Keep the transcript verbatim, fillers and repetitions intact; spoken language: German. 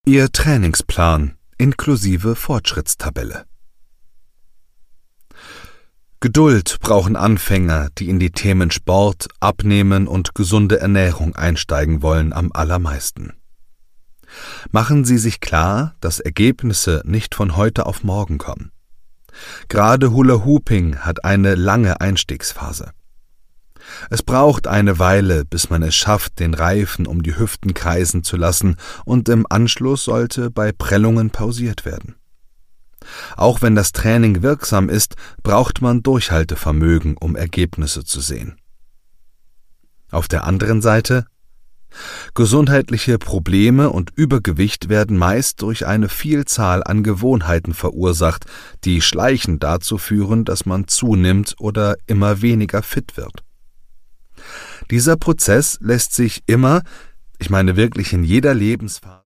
Ihr Trainingsplan inklusive Fortschrittstabelle. Geduld brauchen Anfänger, die in die Themen Sport, Abnehmen und gesunde Ernährung einsteigen wollen, am allermeisten. Machen Sie sich klar, dass Ergebnisse nicht von heute auf morgen kommen. Gerade Hula-Hooping hat eine lange Einstiegsphase. Es braucht eine Weile, bis man es schafft, den Reifen um die Hüften kreisen zu lassen, und im Anschluss sollte bei Prellungen pausiert werden. Auch wenn das Training wirksam ist, braucht man Durchhaltevermögen, um Ergebnisse zu sehen. Auf der anderen Seite: Gesundheitliche Probleme und Übergewicht werden meist durch eine Vielzahl an Gewohnheiten verursacht, die schleichend dazu führen, dass man zunimmt oder immer weniger fit wird. Dieser Prozess lässt sich immer, ich meine wirklich in jeder Lebensphase